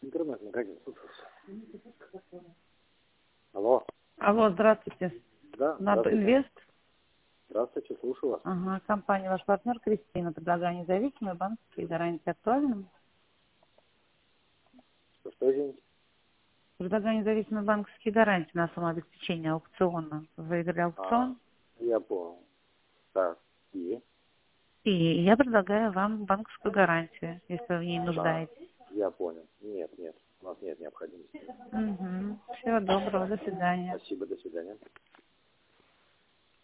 Интернет-магазин. Алло. Алло, здравствуйте. Да, НАП здравствуйте. Инвест. Здравствуйте, слушаю вас. Ага, компания ваш партнер Кристина. Предлагаю независимые банковские гарантии. Актуально? Что, извините? Предлагаю независимые банковские гарантии на самообеспечение аукциона. Выиграли аукцион. Я понял. Так, и? И я предлагаю вам банковскую гарантию, если вы в ней Да, нуждаетесь. я понял. Нет, у нас нет необходимости. Угу. Всего доброго, до свидания. Спасибо, до свидания.